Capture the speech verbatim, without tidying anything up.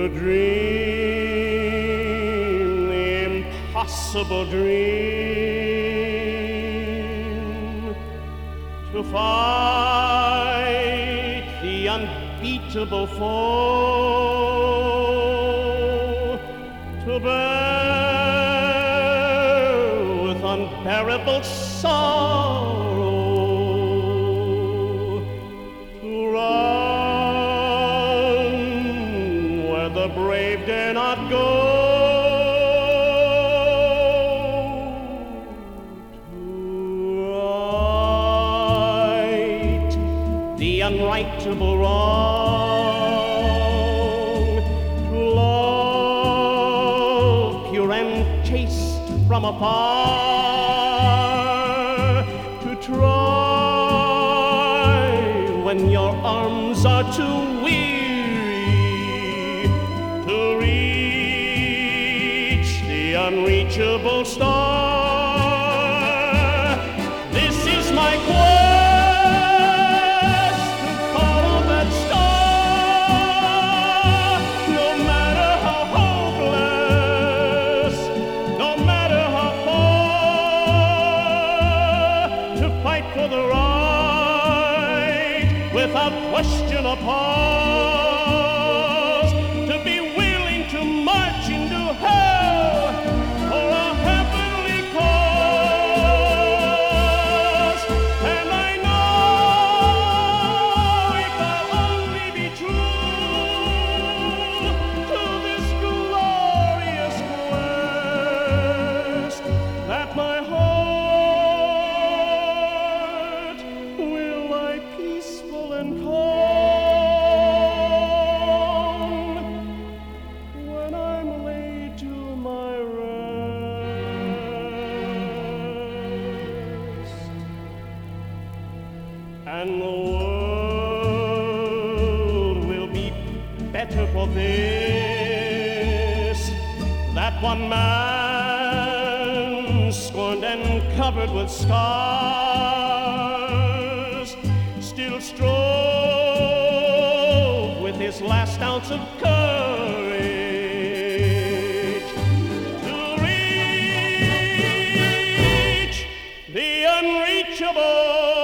dream, the impossible dream, to fight the unbeatable foe, to bear with unbearable sorrow, to run where the brave dare not go, to right the unrightable wrong, to love pure and chaste from afar, to try when your arms are too weary to reach the unreachable star. This is my quest to follow that star, no matter how hopeless, no matter how far, to fight for the right without question or pause, to be willing to march into hell for a heavenly cause. And I know if I'll only be true to this glorious quest, that my heart will lie peaceful and calm when I'm laid to my rest. And the world will be better for this, that one man, scorned and covered with scars, still strove with his last ounce of courage to reach the unreachable.